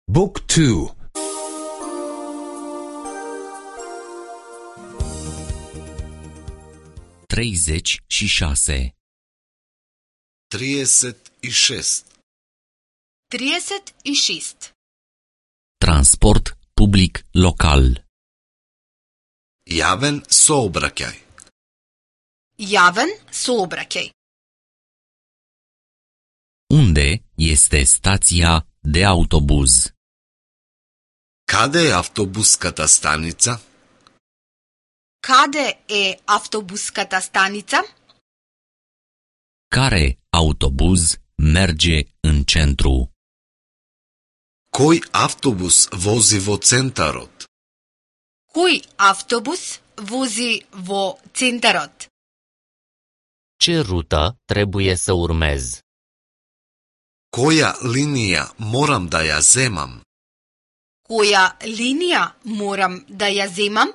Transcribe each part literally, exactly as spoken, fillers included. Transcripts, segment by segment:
Book two. treizeci și șase. trideset i šest. trideset i šest. Transport public local. Javen saobraćaj. Javen saobraćaj. Unde este stația de autobuz? Kade je avtobuskata stanica? Kade je avtobuskata stanica? Care autobuz merge în centru? Koji avtobus vozi vo centarot? Koji avtobus vozi vo centarot? Ce rută trebuie să urmez? Koja linija moram da ja zemam? Koja linija moram da ja zemam?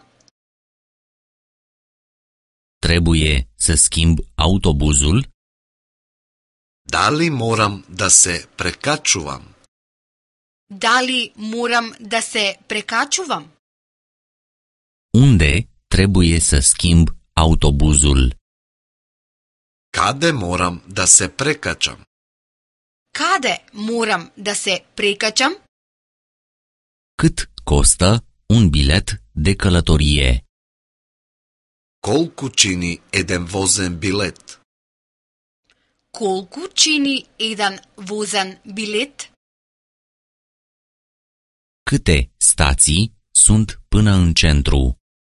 Trebuie să schimb autobuzul? Da li moram da se prekačuvam? Da li moram da se prekačuvam? Unde trebuie să schimb autobuzul? Kade moram da se prekačam? Kade moram da se prekačam? Cât costă un bilet de călătorie? Kolku čini eden vozen bilet? Kolku čini jedan vozan bilet? Câte stații sunt până în centru?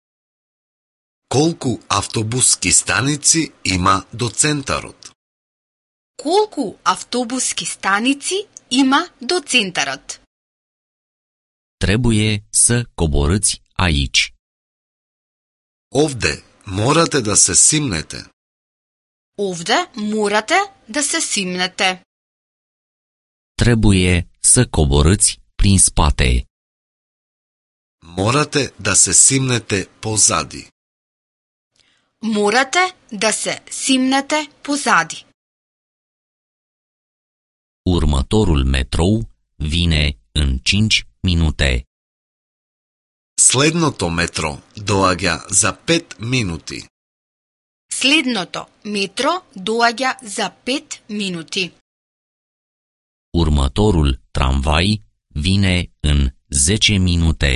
Kolku avtobuski stanici ima do centarot? Kolku avtobuski stanici ima do centarot? Trebuie să coborâți aici. Ovde morate da se simnete. Ovde morate da se simnete. Trebuie să coborâți prin spate. Morate da se simnete pozadi. Morate da se simnete pozadi. Următorul metrou vine în cinci minute. Следното метро доаѓа за пет минути. Следното метро доаѓа за пет минути. Următorul tramvai vine în zece minute.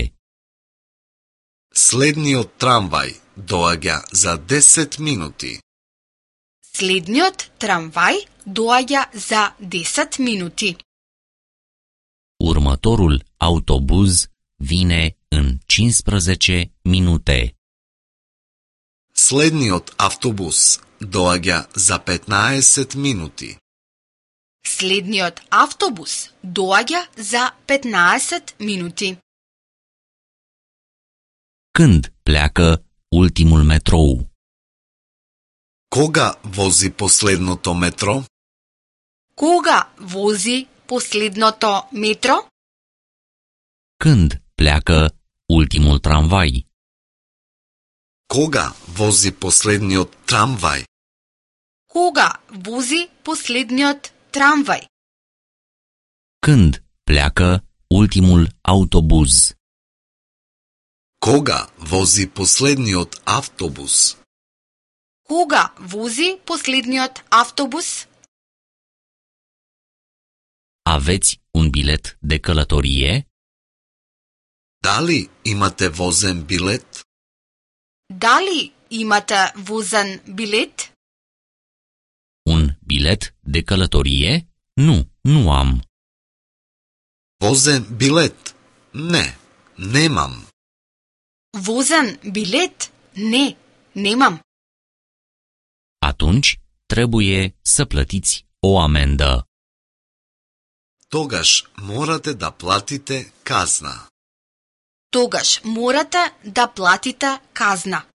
Следниот трамвај доаѓа за десет минути. Следниот трамвај доаѓа за десет минути. Următorul autobuz vine în cincisprezece minute. Следниот автобус доаѓа за петнаесет минути. Следниот автобус доаѓа за петнаесет минути. Când pleacă ultimul metrou? Кога вози последното метро? Кога вози последното метро? Când pleacă ultimul tramvai? Кога вози последниот трамвај? Кога вози последниот трамвај? Când pleacă ultimul autobuz? Кога вози последниот автобус? Кога вози последниот автобус? Aveți un bilet de călătorie? Дали имате возен билет? Дали имате возен билет? Un bilet de călătorie? Nu, nu am. Возен билет? Не, немам. Возен билет? Не, немам. Atunci trebuie să plătiți o amendă. Тогаш морате да платите казна. Тогаш морате да платите казна.